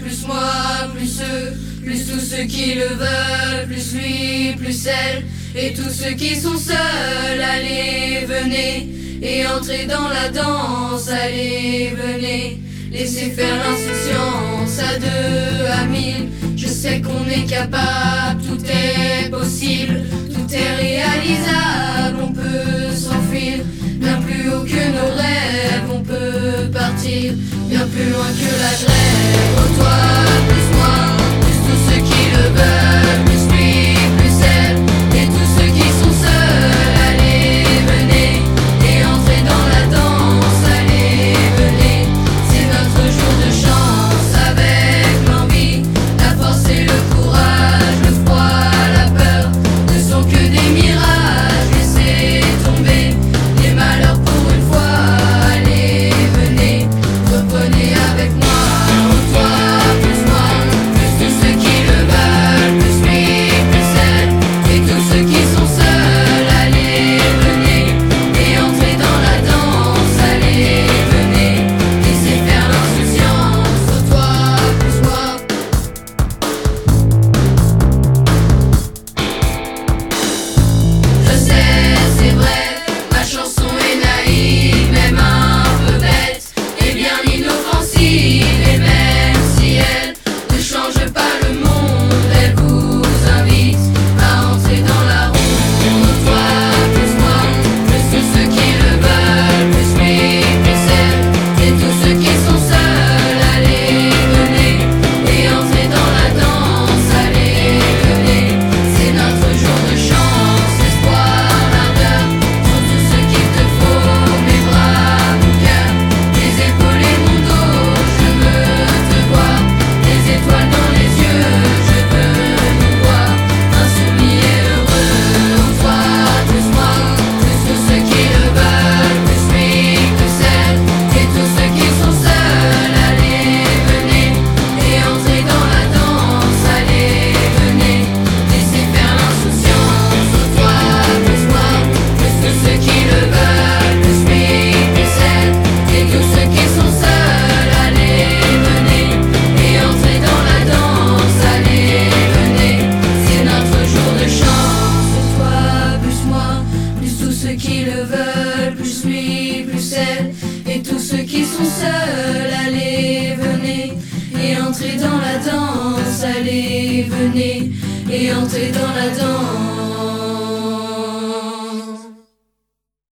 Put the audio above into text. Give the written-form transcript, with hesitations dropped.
plus moi, plus eux, plus tous ceux qui le veulent, plus lui, plus elle, et tous ceux qui sont seuls. Allez, venez, et entrez dans la danse. Allez, venez, laissez faire l'insouciance. À deux, à mille, je sais qu'on est capable, tout est possible, tout est réalisable. On peut s'enfuir bien plus haut que nos rêves, on peut partir bien plus loin que la grève. Oh, toi, plus moi, plus tous ceux qui le veulent, plus lui, plus elle, et tous ceux qui sont seuls. Allez, venez, et entrez dans la danse. Allez, venez, c'est notre jour de chance. Avec l'envie, la force et le courage, le froid, la peur ne sont que des mirages. Laissez tomber les malheurs pour une fois. Allez, venez, reprenez avec moi. Oh, toi, plus moi, plus tous ceux qui le veulent, plus lui, plus elle, et tous ceux qui sont seuls. Allez, venez, et entrez dans la danse. Allez, venez, laissez faire l'insouciance. Oh, toi, plus moi. Je sais, c'est vrai, ma chanson est naïve, même un peu bête, et bien inoffensive. Et même si elle ne change pas le monde, elle vous invite à entrer dans la ronde. Oh, toi, plus moi, plus tous ceux qui le veulent, plus lui, plus elle, et tous ceux qui sont seuls. Allez, venez, et entrez dans la danse. Allez, venez, c'est notre jour de chance. L'espoir, l'ardeur, sont tout ce qu'il te faut. Mes bras, mon cœur, tes épaules et mon dos. Je veux te voir, des étoiles dans les yeux. Je veux nous voir, insoumis et heureux. Oh, toi, plus moi, plus tous ceux qui le veulent, plus lui, plus elle, et tous ceux qui sont seuls. Allez, venez, et entrez dans la danse. Allez, venez, laissez faire l'insouciance. Oh, toi, plus moi, plus tous ceux qui le veulent, plus lui, plus elle, et tous ceux qui sont seuls. Allez, venez, et entrez dans la danse. Allez, venez, c'est notre jour de chance. Oh, toi, plus moi, plus tous ceux qui le veulent, plus lui, plus elle, et tous ceux qui sont seuls. Allez, venez, et entrez dans la danse. Allez, venez, et entrez dans la danse.